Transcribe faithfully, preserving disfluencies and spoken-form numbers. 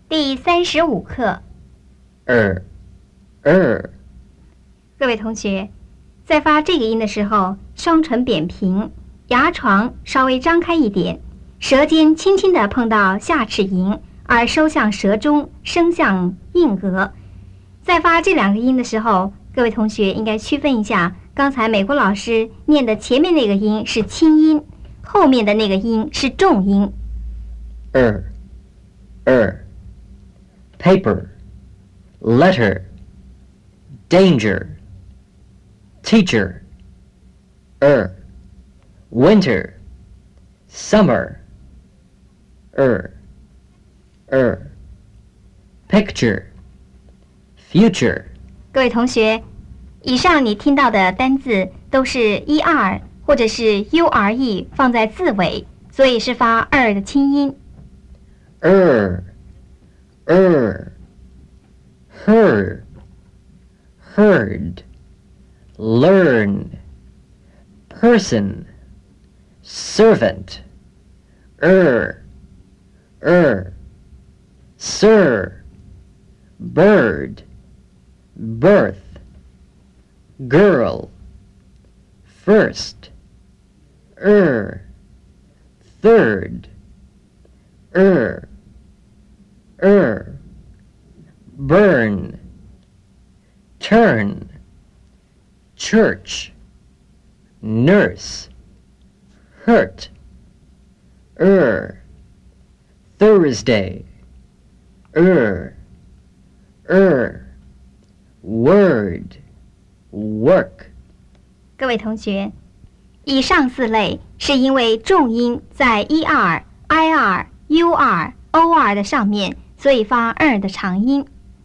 第三十五课。 er, er, 各位同学，在发这个音的时候，双唇扁平，牙床稍微张开一点，舌尖轻轻地碰到下齿龈，而收向舌中，声向硬腭。在发这两个音的时候，各位同学应该区分一下，刚才美国老师念的前面那个音是轻音，后面的那个音是重音。 er, er, paper, letter, danger, teacher, er, winter, summer, er, er, picture, future. 各位同学，以上你听到的单字都是 er 或者是 ure 放在字尾，所以是发 er 的轻音。 er, er, her, heard, learn, person, servant, er, er, sir, bird, birth, girl, first, er, third, er, er, burn, turn, church, nurse, hurt, er, Thursday, er, er, word, work. 各位同学，以上四类是因为重音在 er、ir、ur、or 的上面，所以发 er 的长音。